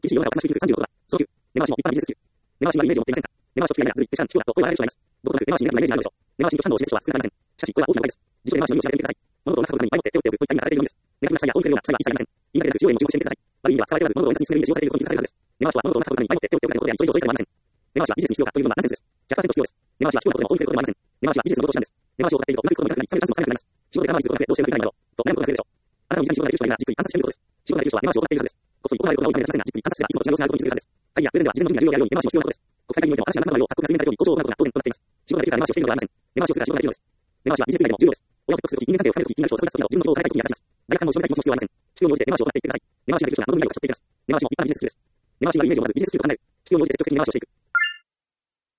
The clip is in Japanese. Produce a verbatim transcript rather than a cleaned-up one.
厳しい世の中を話しにくくさんじゅうろくは、初級、根回しも一般技術級。根回しはイメージを持っていませんか？根回しを機会やずるい、手段、気候だと声を荒れる人がいます。どことなく根回しにネガティブなイメージがあるでしょう。根回しに直感の示す人は少なくありません。しかし、声は大きな場合です。事情や根回しの意味を調べてみてください。物事をなすことに前もって手を打っておくといった意味がされているのです。ネガティブな記載や大きなような記載は一切ありません。言い訳なく強い文字を注意してみてください。悪い意味では使われておらず、物事を円滑に進める意味で使用されることにされるはずです。根回しは物事をなすことに前もって手を打っておくことであり、それ以上そういったことはありません。根回しは技術に必要かというのはナンセンスです。ひゃくパーセント必要です。根回しは必要なことでも大きなことでもありません。根回しは技術のことをしたんです。根回しを行っていると、うまくいくこともなくなり、冷めるチャンスも少なくなります。仕事で空回りすることがなくなります。どうしてうまくいかないのだろうと悩むことが増えるでしょう。あなたの身近に仕事ができる人がいるなら、じっくり観察してみることです。仕事ができる人は根回しを行っているはずです。こっそり行われることが多いかもしれませんが、じっくり観察すればいつもと違う様子があることに気づけるはずです。会議やプレゼンでは自分の準備ができるように今の仕事をやることに気づけるはずです。会議やプレゼンでは自分の準備ができるように今の仕事をやることに気づけるはずです。個々人の行為が他の組み立てたように工場を行うことが納得が済みないように、工場を行うことが当然行っています。仕事ができる人は根回しをしているのではありません。根回しは技術のことをしたんです。根回しは技術以外でも重要です。親を説得するとき、人間関係を深めるとき、気になる人を探すときなど、自分のことを変えたいときに役立ちます。罪悪感を生じない気持ちも必要はありません。必要に応じて根回しを行っていってください。根回しができる人が望む未来を勝ち取っていきます。根回しも一般の技術スキルです。根回しはイメージをまず技術スキルと考える。必要に応じて積極的に根回しをしていく。